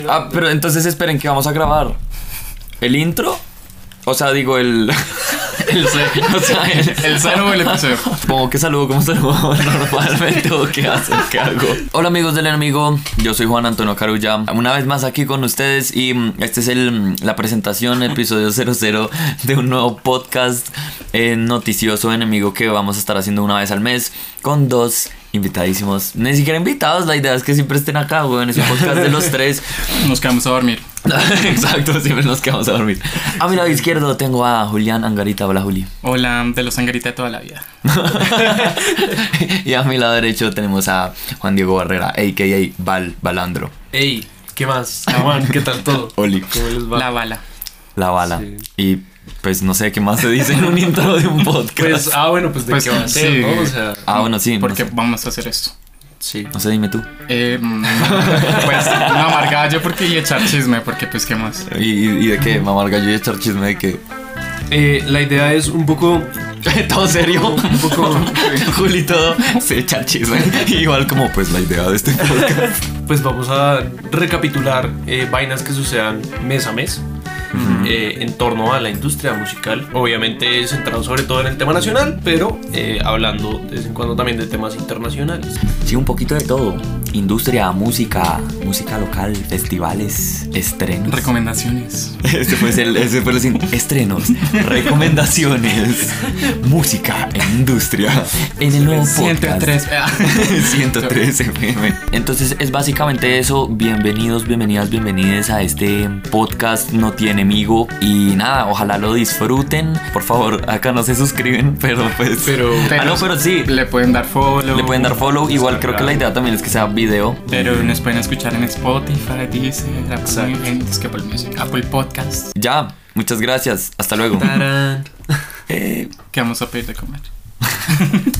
Ah, pero entonces esperen que vamos a grabar el intro. O sea, digo el cero o el episodio. Como que saludo, como saludo normalmente o qué hago. Hola amigos del enemigo, yo soy Juan Antonio Carulla. Una vez más aquí con ustedes y este es la presentación, episodio 00 de un nuevo podcast noticioso enemigo que vamos a estar haciendo una vez al mes con dos invitadísimos, ni siquiera invitados, la idea es que siempre estén acá, güey, en ese podcast de los tres. Nos quedamos a dormir. Exacto, siempre nos quedamos a dormir. A mi lado izquierdo tengo a Julián Angarita. Hola, Juli. Hola, de los Angarita de toda la vida. Y a mi lado derecho tenemos a Juan Diego Barrera, a.k.a. Balandro. Ey, ¿qué más? Juan, ¿qué tal todo? Oli. ¿Cómo les va? La bala. Sí. Y pues no sé qué más se dice en un intro de un podcast. Pues, bueno, pues de qué va a ser, sí. ¿no? O sea, bueno, sí. Porque no sé. vamos a hacer esto. sí. No sé, dime tú. Pues mamar gallo porque y echar chisme, porque pues qué más. ¿Y de qué? Mamar gallo y echar chisme de qué. La idea es un poco... ¿Todo serio? Un poco... Juli todo se echa chisme. Igual como pues la idea de este podcast. Pues vamos a recapitular vainas que sucedan mes a mes. En torno a la industria musical, obviamente centrado sobre todo en el tema nacional, pero hablando de vez en cuando también de temas internacionales. Sí, un poquito de todo. Industria, música local, festivales, estrenos. Recomendaciones. Ese fue el estrenos, recomendaciones, música e industria en el nuevo podcast 103 FM. Entonces es básicamente eso. Bienvenidos, bienvenidas a este podcast No Tiene Amigo. Y nada, ojalá lo disfruten. Por favor, acá no se suscriben, pero pues... Pero sí. Le pueden dar follow. Igual creo que la idea también es que sea video. Pero nos pueden escuchar en Spotify, Deezer, Apple Podcast. Ya, muchas gracias. Hasta luego. ¡Tarán! ¿Qué vamos a pedir de comer?